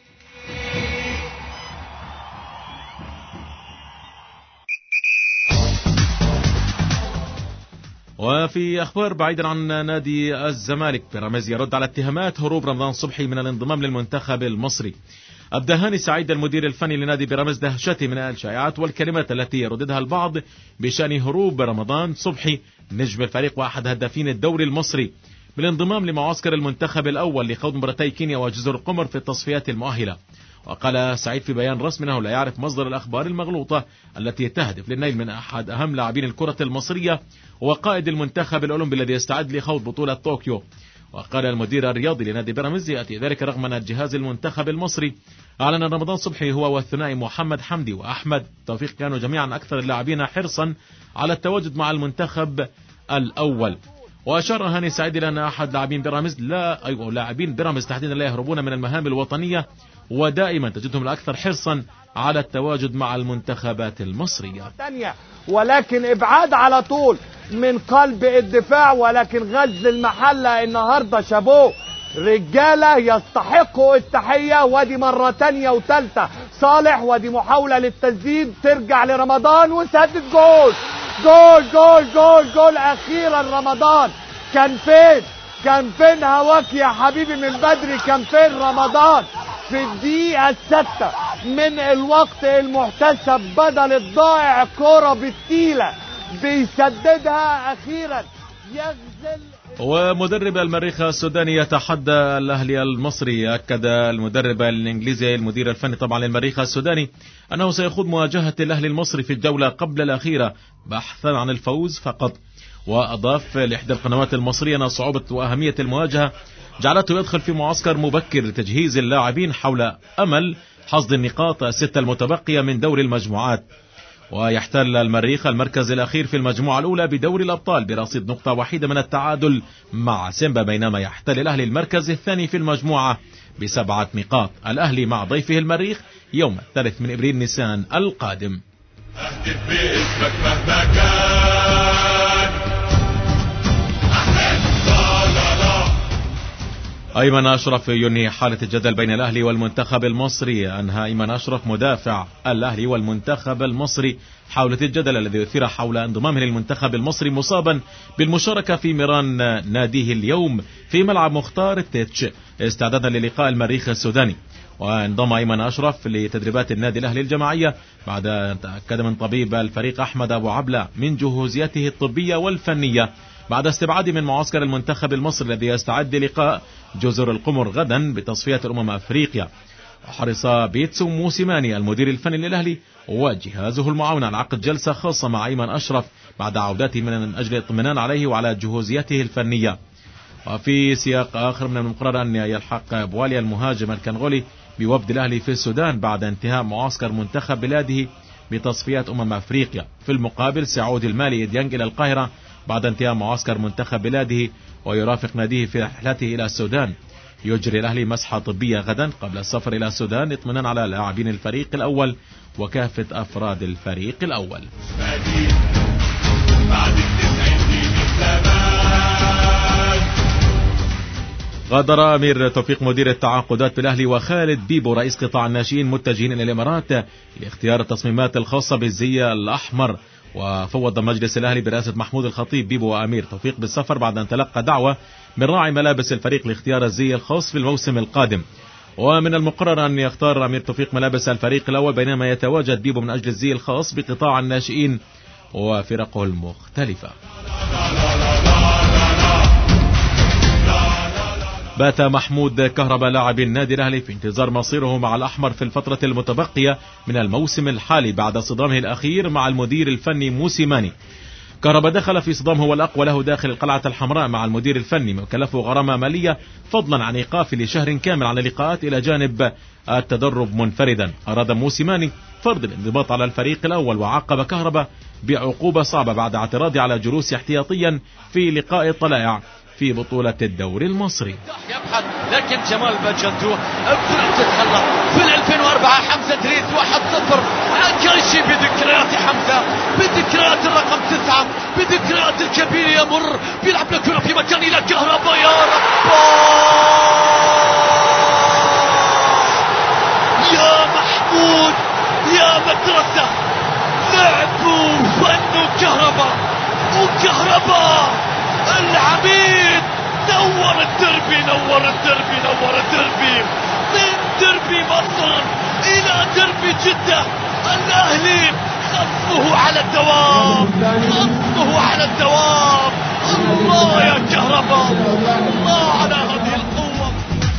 وفي أخبار بعيدا عن نادي الزمالك، بيراميدز يرد على اتهامات هروب رمضان صبحي من الانضمام للمنتخب المصري. أبدى هاني سعيد المدير الفني لنادي بيراميدز دهشته من الشائعات والكلمات التي يرددها البعض بشأن هروب رمضان صبحي نجم الفريق وأحد هدافين الدوري المصري بالانضمام لمعسكر المنتخب الأول لخوض مباراتي كينيا وجزر القمر في التصفيات المؤهلة. وقال سعيد في بيان رسمي أنه لا يعرف مصدر الأخبار المغلوطة التي تهدف للنيل من أحد أهم لاعبين الكرة المصرية وقائد المنتخب الأولمبي الذي يستعد لخوض بطولة طوكيو. وقال المدير الرياضي لنادي بيراميدز يأتي ذلك رغم أن الجهاز المنتخب المصري أعلن أن رمضان صبحي هو والثنائي محمد حمدي وأحمد توفيق كانوا جميعا أكثر اللاعبين حرصا على التواجد مع المنتخب الأول. وأشار هاني سعيد إلى أن أحد لاعبين بيراميدز لا أيوة لاعبين بيراميدز تحديدا لا يهربون من المهام الوطنية ودائما تجدهم الأكثر حرصا على التواجد مع المنتخبات المصرية. ولكن إبعاد على طول من قلب الدفاع، ولكن غزل المحلة النهاردة شابوه رجالة يستحقوا التحية. ودي مرة تانية وتالتة صالح، ودي محاولة للتسديد ترجع لرمضان وسدد جول جول جول جول جول أخيرا. رمضان كان فين كان فين هواك يا حبيبي من بدري؟ كان فين رمضان في الدقيقة الستة من الوقت المحتسب بدل الضائع؟ كرة بالتيلة بيسددها أخيرا يغزل. ومدرب المريخ السوداني يتحدى الأهلي المصري. أكد المدرب الإنجليزي المدير الفني طبعا للمريخ السوداني أنه سيخوض مواجهة الأهلي المصري في الجولة قبل الأخيرة بحثا عن الفوز فقط. وأضاف لإحدى القنوات المصرية أن صعوبة وأهمية المواجهة جعلته يدخل في معسكر مبكر لتجهيز اللاعبين حول أمل حصد النقاط الستة المتبقية من دوري المجموعات. ويحتل المريخ المركز الأخير في المجموعة الأولى بدوري الأبطال برصيد نقطة واحدة من التعادل مع سيمبا، بينما يحتل الأهلي المركز الثاني في المجموعة بسبعة نقاط. الأهلي مع ضيفه المريخ يوم الثالث من إبريل نيسان القادم. اهتف باسمك مهما كان. أيمن أشرف ينهي حالة الجدل بين الأهلي والمنتخب المصري. أنهى أيمن أشرف مدافع الأهلي والمنتخب المصري حول الجدل الذي يثير حول انضمامه للمنتخب المصري مصابا بالمشاركة في ميران ناديه اليوم في ملعب مختار التتش استعدادا للقاء المريخ السوداني. وانضم أيمن أشرف لتدريبات النادي الأهلي الجماعية بعد أن تأكد من طبيب الفريق أحمد أبو عبلة من جهوزيته الطبية والفنية بعد استبعاده من معسكر المنتخب المصري الذي يستعد لقاء جزر القمر غدا بتصفية الأمم أفريقيا. حرص بيتسو موسيماني المدير الفني للأهلي وجهازه المعاون على عقد جلسة خاصة مع أيمن أشرف بعد عودته من أجل الاطمئنان عليه وعلى جهوزيته الفنية. وفي سياق آخر من المقرر أن يلحق بواليا المهاجم الكنغولي بوفد الأهلي في السودان بعد انتهاء معسكر منتخب بلاده بتصفيات أمم أفريقيا. في المقابل سيعود المالي ديانج إلى القاهرة بعد انتهاء معسكر منتخب بلاده ويرافق ناديه في رحلته إلى السودان. يجري الأهلي مسحة طبية غدا قبل السفر إلى السودان اطمئنان على لاعبين الفريق الأول وكافة أفراد الفريق الأول. غادر أمير توفيق مدير التعاقدات بالأهلي وخالد بيبو رئيس قطاع الناشئين متجهين إلى الإمارات لاختيار التصميمات الخاصة بالزي الأحمر. وفوض مجلس الأهلي برئاسة محمود الخطيب بيبو وأمير توفيق بالسفر بعد أن تلقى دعوة من راعي ملابس الفريق لاختيار الزي الخاص في الموسم القادم. ومن المقرر أن يختار أمير توفيق ملابس الفريق الأول بينما يتواجد بيبو من أجل الزي الخاص بقطاع الناشئين وفرقه المختلفة. بات محمود كهربا لاعب النادي الأهلي في انتظار مصيره مع الأحمر في الفترة المتبقية من الموسم الحالي بعد صدامه الأخير مع المدير الفني موسيماني. كهربا دخل في صدام هو الأقوى له داخل القلعة الحمراء مع المدير الفني وكلفه غرامة مالية فضلا عن إيقاف لشهر كامل عن اللقاءات إلى جانب التدرب منفردا. أراد موسيماني فرض الانضباط على الفريق الأول وعاقب كهربا بعقوبة صعبة بعد اعتراضه على جلوس احتياطيا في لقاء الطلائع في بطولة الدوري المصري. يبحث لكن جمال بجندو ابتدت تتخلى في ألفين وأربعة حمزة دريس واحد صفر كل شيء بذكريات حمزة بذكريات الرقم تسعة بذكريات الكبير يمر بيلعب لكرة في مكان إلى كهرباء يا رب يا محمود يا مدرسة لعبوا فنوا كهرباء وكهرباء العميد نور الدربي نور الدربي نور الدربي من دربي مصر إلى دربي جدة. الأهلي خصمه على الدوام خصمه على الدوام. الله يا كهرباء الله على هذه القوة.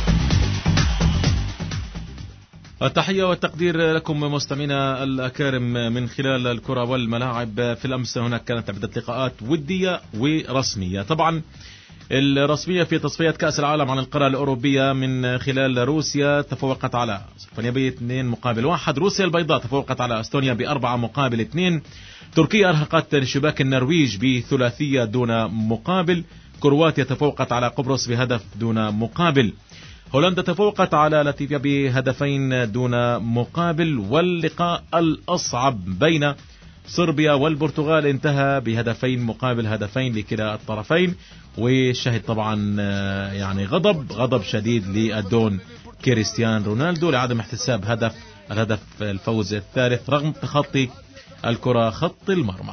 التحية والتقدير لكم مستمعينا الأكارم من خلال الكرة والملاعب. في الأمس هناك كانت عدة لقاءات ودية ورسمية. طبعا الرسمية في تصفيات كأس العالم عن القارة الأوروبية من خلال روسيا تفوقت على اسبانيا باثنين مقابل واحد. روسيا البيضاء تفوقت على استونيا بأربعة مقابل اثنين. تركيا أرهقت شباك النرويج بثلاثية دون مقابل. كرواتيا تفوقت على قبرص بهدف دون مقابل. هولندا تفوقت على لاتفيا بهدفين دون مقابل. واللقاء الأصعب بين صربيا والبرتغال انتهى بهدفين مقابل هدفين لكلا الطرفين. وشهد طبعا يعني غضب غضب شديد للدون كريستيان رونالدو لعدم احتساب هدف الهدف الفوز الثالث رغم تخطي الكرة خط المرمى.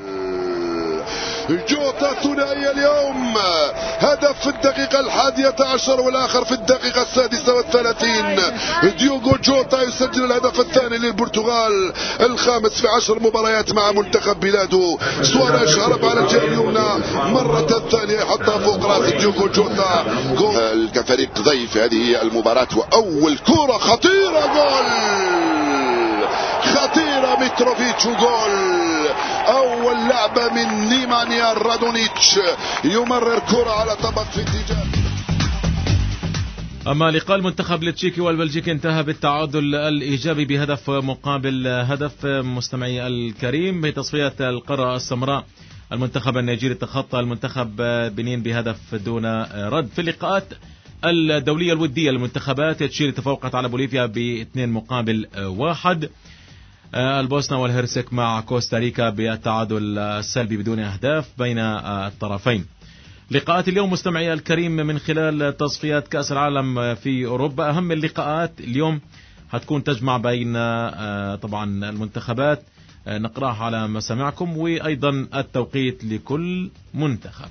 جوتا ثنائي اليوم هدف في الدقيقة الحادية عشر والآخر في الدقيقة السادسة والثلاثين. ديوغو جوتا يسجل الهدف الثاني للبرتغال الخامس في عشر مباريات مع منتخب بلاده. سواريش هرب على الجهة اليمنى مرة ثانية يحطها فوق راس ديوغو جوتا. كفريق ضيف هذه هي المباراة وأول كرة خطيرة جول خطيرة متروفيتش وجول. أول لعبة من نيمانيا رادونيتش يمرر كرة على طبق في اتجاه. أما لقاء المنتخب التشيكي والبلجيكي انتهى بالتعادل الإيجابي بهدف مقابل هدف. مستمعي الكريم بتصفية القارة السمراء المنتخب النيجيري تخطى المنتخب بنين بهدف دون رد. في اللقاءات الدولية الودية المنتخبات تشيلي تفوقت على بوليفيا باثنين مقابل واحد. البوسنة والهرسك مع كوستاريكا بالتعادل السلبي بدون أهداف بين الطرفين. لقاءات اليوم مستمعي الكريم من خلال تصفيات كأس العالم في أوروبا. أهم اللقاءات اليوم هتكون تجمع بين طبعا المنتخبات نقرأها على مسامعكم وأيضا التوقيت لكل منتخب.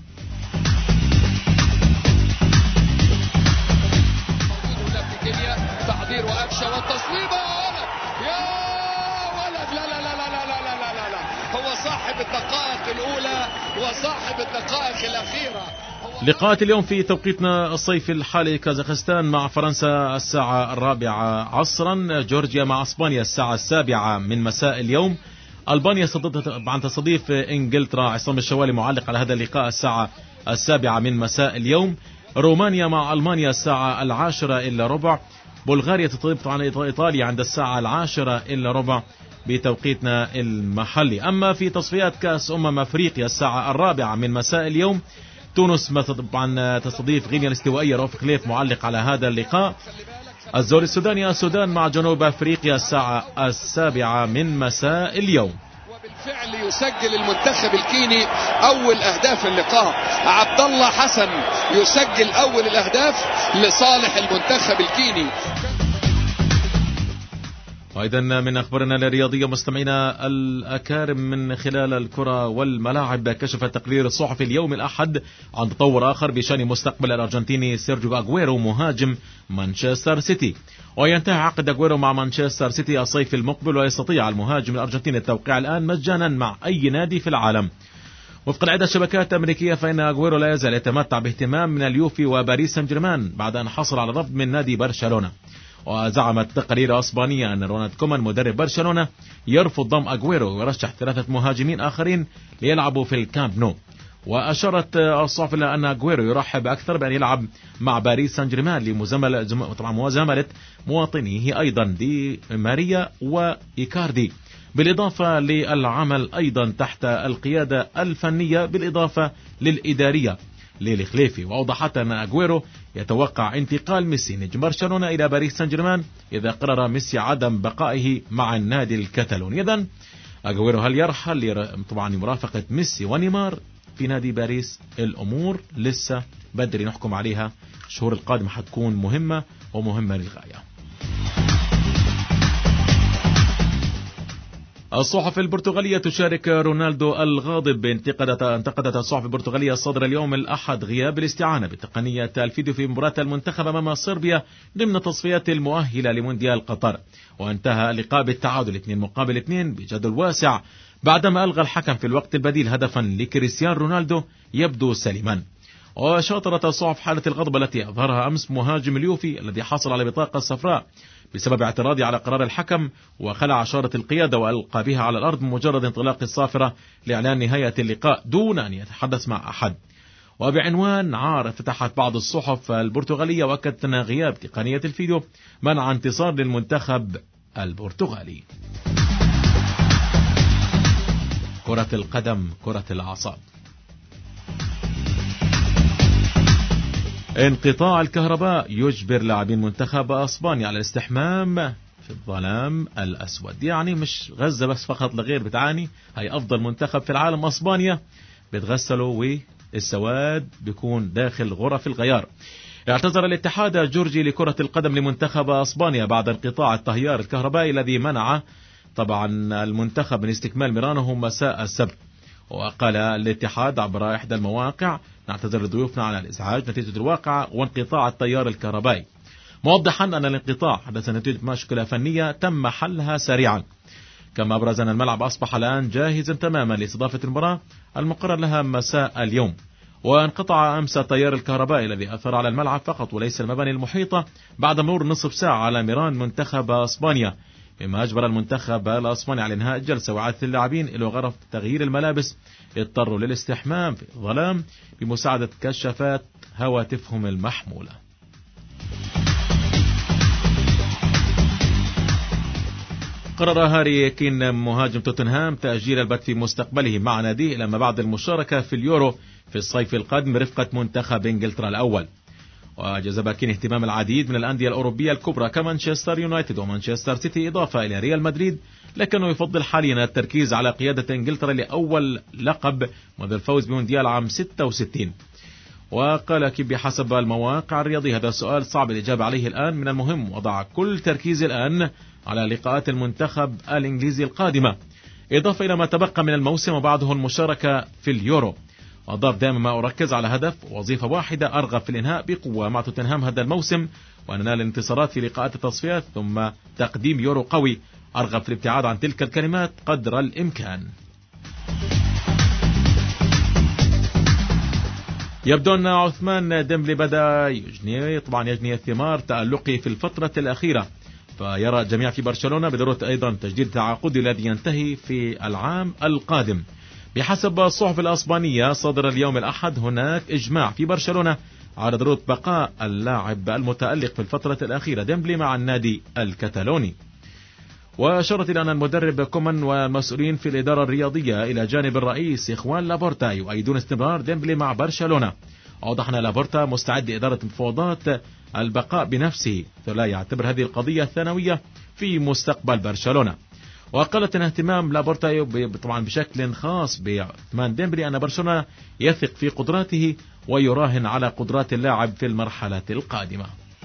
تعبير وأكشة والتصويبة يا ولد لا لا لا لا لا لا لا لا لا هو صاحب الدقائق الأولى وصاحب الدقائق الأخيرة. لقاءات اليوم في توقيتنا الصيفي الحالي: كازاخستان مع فرنسا الساعة الرابعة عصرا، جورجيا مع اسبانيا الساعة السابعة من مساء اليوم، ألبانيا طبعا تستضيف انجلترا. عصام الشوالي معلق على هذا اللقاء الساعة السابعة من مساء اليوم. رومانيا مع ألمانيا الساعة العاشرة إلا ربع. بلغاريا تستضيف طبعا إيطاليا عند الساعة العاشرة إلا ربع بتوقيتنا المحلي. أما في تصفيات كأس أمم أفريقيا الساعة الرابعة من مساء اليوم تونس طبعا تستضيف غينيا الاستوائية. رافق خليف معلق على هذا اللقاء. الزول السوداني السودان مع جنوب أفريقيا الساعة السابعة من مساء اليوم. وبالفعل يسجل المنتخب الكيني أول أهداف اللقاء. عبد الله حسن يسجل أول الأهداف لصالح المنتخب الكيني. وأيضا من أخبارنا الرياضية مستمعينا الأكارم من خلال الكرة والملاعب، كشف تقرير الصحفي اليوم الأحد عن تطور آخر بشأن مستقبل الأرجنتيني سيرجيو أغويرو مهاجم مانشستر سيتي. وينتهي عقد أغويرو مع مانشستر سيتي الصيف المقبل، ويستطيع المهاجم الأرجنتيني التوقيع الآن مجانا مع أي نادي في العالم. وفق عدة شبكات أمريكية فإن أغويرو لا يزال يتمتع باهتمام من اليوفي وباريس سان جيرمان بعد أن حصل على رفض من نادي برشلونة. وزعمت تقارير أسبانية أن رونالد كومان مدرب برشلونة يرفض ضم أغويرو ويرشح ثلاثة مهاجمين آخرين ليلعبوا في الكامب نو. وأشارت الصحف إلى أن أغويرو يرحب أكثر بأن يلعب مع باريس سان جيرمان لمزاملة طبعا مزاملة مواطنيه أيضا دي ماريا وإيكاردي، بالإضافة للعمل أيضا تحت القيادة الفنية بالإضافة للإدارية للخليفي. وأوضحت أن أغويرو يتوقع انتقال ميسي نجم برشلونة إلى باريس سان جيرمان إذا قرر ميسي عدم بقائه مع النادي الكتالوني. إذن أغويرو هل يرحل طبعا مرافقة ميسي ونيمار في نادي باريس؟ الأمور لسه بدري نحكم عليها، الشهور القادمة حتكون مهمة ومهمة للغاية. الصحف البرتغالية تشارك رونالدو الغاضب. انتقدت انتقدت الصحف البرتغالية الصادرة اليوم الأحد غياب الاستعانة بتقنية الفيديو في مباراة المنتخب أمام صربيا ضمن تصفيات المؤهلة لمونديال قطر. وانتهى اللقاء بالتعادل اثنين مقابل اثنين بجدول واسع بعدما ألغى الحكم في الوقت البديل هدفا لكريستيانو رونالدو يبدو سليما. وشاطرت الصحف حالة الغضب التي أظهرها أمس مهاجم اليوفي الذي حصل على بطاقة صفراء بسبب اعتراضه على قرار الحكم، وخلع شارة القيادة وألقى بها على الأرض بمجرد انطلاق الصافرة لإعلان نهاية اللقاء دون أن يتحدث مع أحد. وبعنوان عار فتحت بعض الصحف البرتغالية وأكدت أن غياب تقنية الفيديو منع انتصار للمنتخب البرتغالي. كرة القدم كرة الأعصاب. انقطاع الكهرباء يجبر لاعبين منتخب اسبانيا على الاستحمام في الظلام الاسود. يعني مش غزة بس فقط لغير بتعاني، هي افضل منتخب في العالم اسبانيا بتغسلوا والسواد بيكون داخل غرف الغيار. اعتذر الاتحاد الجورجي لكرة القدم لمنتخب اسبانيا بعد انقطاع التيار الكهربائي الذي منع طبعا المنتخب من استكمال مرانه مساء السبت. وقال الاتحاد عبر إحدى المواقع: نعتذر لضيوفنا على الإزعاج نتيجة الواقعة وانقطاع التيار الكهربائي، موضحا أن الانقطاع حدث نتيجة مشكلة فنية تم حلها سريعا. كما أبرز أن الملعب أصبح الآن جاهزا تماما لاستضافة المباراة المقرر لها مساء اليوم. وانقطع أمس التيار الكهربائي الذي أثر على الملعب فقط وليس المباني المحيطة بعد مرور نصف ساعة على ميران منتخب اسبانيا، مما أجبر المنتخب الاسباني على انهاء الجلسة وإعادة اللاعبين إلى غرف تغيير الملابس. اضطروا للاستحمام في الظلام بمساعدة كشافات هواتفهم المحمولة. قرر هاري كين مهاجم توتنهام تأجيل البت في مستقبله مع ناديه لما بعد المشاركة في اليورو في الصيف القادم برفقة منتخب انجلترا الأول. وجذب كين اهتمام العديد من الأندية الأوروبية الكبرى كمانشستر يونايتد ومانشستر سيتي إضافة إلى ريال مدريد، لكنه يفضل حاليا التركيز على قيادة انجلترا لأول لقب منذ الفوز بمونديال عام ستة وستين. وقال كين بحسب المواقع الرياضية: هذا السؤال صعب الإجابة عليه الآن، من المهم وضع كل تركيز الآن على لقاءات المنتخب الإنجليزي القادمة، إضافة إلى ما تبقى من الموسم وبعده المشاركة في اليورو. وأضاف: دائما ما أركز على هدف ووظيفة واحدة، أرغب في الإنهاء بقوة مع توتنهام هذا الموسم وأن ننال الانتصارات في لقاءات التصفيات ثم تقديم يورو قوي. أرغب في الابتعاد عن تلك الكلمات قدر الإمكان. يبدو أن عثمان ديمبلي بدأ يجني طبعا يجني ثمار تألقه في الفترة الأخيرة، فيرى الجميع في برشلونة بضرورة أيضا تجديد تعاقده الذي ينتهي في العام القادم. بحسب الصحف الأسبانية صدر اليوم الأحد هناك إجماع في برشلونة على ضرورة بقاء اللاعب المتألق في الفترة الأخيرة ديمبلي مع النادي الكتالوني. وأشارت إلى أن المدرب كومان والمسؤولين في الإدارة الرياضية إلى جانب الرئيس إخوان لابورتا يؤيدون استمرار ديمبلي مع برشلونة. أوضح أن لابورتا مستعد لإدارة مفاوضات البقاء بنفسه، فلا يعتبر هذه القضية ثانوية في مستقبل برشلونة. وقالت أن اهتمام لابورتا طبعا بشكل خاص بعثمان ديمبلي أن برشلونة يثق في قدراته ويراهن على قدرات اللاعب في المرحلة القادمة.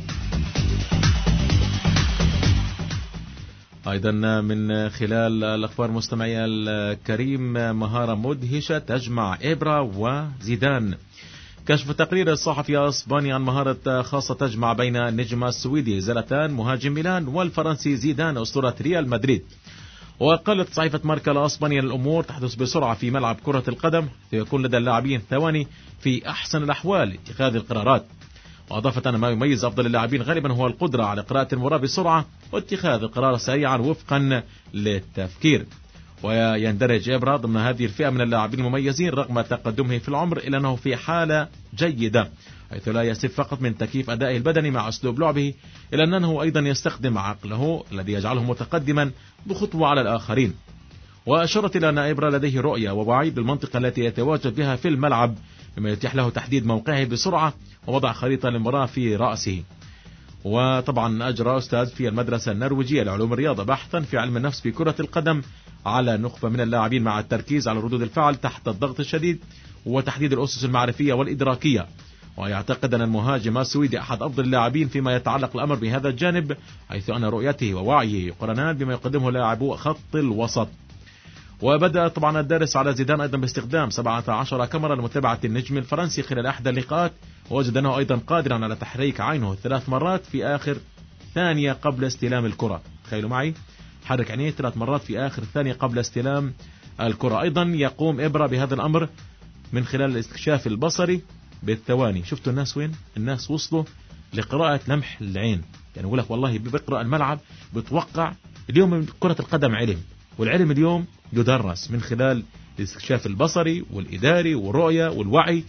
أيضا من خلال الأخبار مستمعي الكريم، مهارة مدهشة تجمع إبرا وزيدان. كشف تقرير الصحفي الإسباني عن مهارة خاصة تجمع بين النجم السويدي زلاتان مهاجم ميلان والفرنسي زيدان أسطورة ريال مدريد. وقالت صحيفة ماركا الإسبانية الأمور تحدث بسرعة في ملعب كرة القدم، فيكون لدى اللاعبين ثواني في أحسن الأحوال اتخاذ القرارات. وأضافت أن ما يميز أفضل اللاعبين غالبا هو القدرة على قراءة المباراة بسرعة واتخاذ القرار سريعا وفقا للتفكير. ويندرج إبرا ضمن هذه الفئة من اللاعبين المميزين رغم تقدمه في العمر، إلا أنه في حالة جيدة، حيث لا يسيب فقط من تكييف أدائه البدني مع أسلوب لعبه، إلا أنه أيضا يستخدم عقله الذي يجعله متقدما بخطوة على الآخرين. وأشارت إلى أن إبرا لديه رؤية ووعي بالمنطقة التي يتواجد بها في الملعب، مما يتيح له تحديد موقعه بسرعة ووضع خريطة للمباراة في رأسه. وطبعا أجرى أستاذ في المدرسة النرويجية لعلوم الرياضة بحثا في علم النفس في كرة القدم على نخبة من اللاعبين مع التركيز على ردود الفعل تحت الضغط الشديد وتحديد الأسس المعرفية والإدراكية. ويعتقد أن المهاجم السويدي أحد أفضل اللاعبين فيما يتعلق الأمر بهذا الجانب، حيث أن رؤيته ووعيه يقارنان بما يقدمه لاعبو خط الوسط. وبدأ طبعا الدارس على زيدان أيضا باستخدام سبعة عشر كاميرا لمتابعة النجم الفرنسي خلال أحد اللقاءات، ووجد أنه أيضا قادرا على تحريك عينه ثلاث مرات في آخر ثانية قبل استلام الكرة. تخيلوا معي، حرك عينيه ثلاث مرات في آخر ثانية قبل استلام الكرة. أيضا يقوم إبرا بهذا الأمر من خلال الاستكشاف البصري بالثواني. شفتوا الناس وين؟ الناس وصلوا لقراءة لمح العين، يعني يقول لك والله بيقرأ الملعب بتوقع. اليوم كرة القدم علم، والعلم اليوم يدرس من خلال الاستكشاف البصري والإداري والرؤية والوعي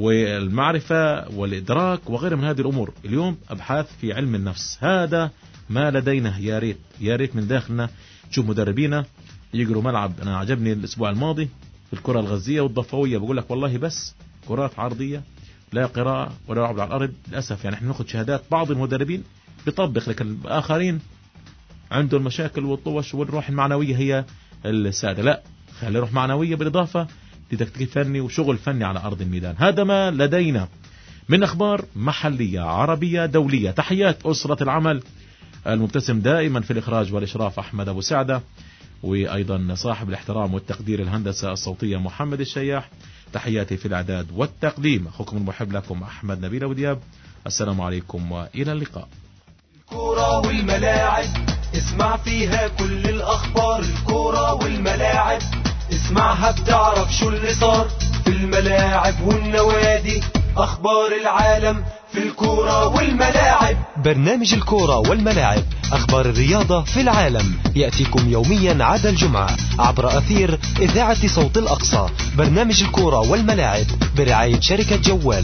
والمعرفة والإدراك وغيرها من هذه الأمور. اليوم أبحاث في علم النفس، هذا ما لدينا. يا ريت يا ريت من داخلنا تشوف مدربينا يجروا ملعب. أنا عجبني الأسبوع الماضي في الكرة الغزية والضفوية، بقول لك والله بس كرات عرضية لا قراءة ولا لعب على الأرض. للأسف يعني احنا ناخذ شهادات، بعض المدربين بيطبق، لكن الآخرين عنده المشاكل والطوش والروح المعنوية هي السادة. لا، خلي روح معنوية بالإضافة لتكتيك فني وشغل فني على أرض الميدان. هذا ما لدينا من أخبار محلية عربية دولية. تحيات أسرة العمل المبتسم دائما في الإخراج والإشراف أحمد أبو سعدة، وأيضا صاحب الاحترام والتقدير الهندسة الصوتية محمد الشياح. تحياتي في الإعداد والتقديم أخوكم المحب لكم أحمد نبيل ودياب. السلام عليكم وإلى اللقاء. الكورة والملاعب اسمع فيها كل الأخبار. الكورة والملاعب اسمعها بتعرف شو اللي صار في الملاعب والنوادي. أخبار العالم في الكورة والملاعب. برنامج الكورة والملاعب، أخبار الرياضة في العالم، يأتيكم يوميا عدا الجمعة عبر أثير إذاعة صوت الأقصى. برنامج الكورة والملاعب برعاية شركة جوال.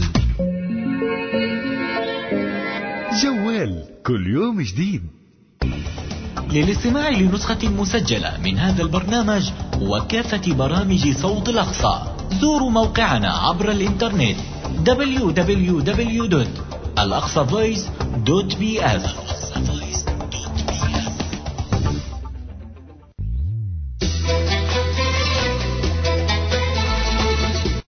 جوال كل يوم جديد. للاستماع لنسخة مسجلة من هذا البرنامج وكافة برامج صوت الأقصى زوروا موقعنا عبر الإنترنت دبليو دبليو دبليو دوت الأقصى فويس دوت بي إف.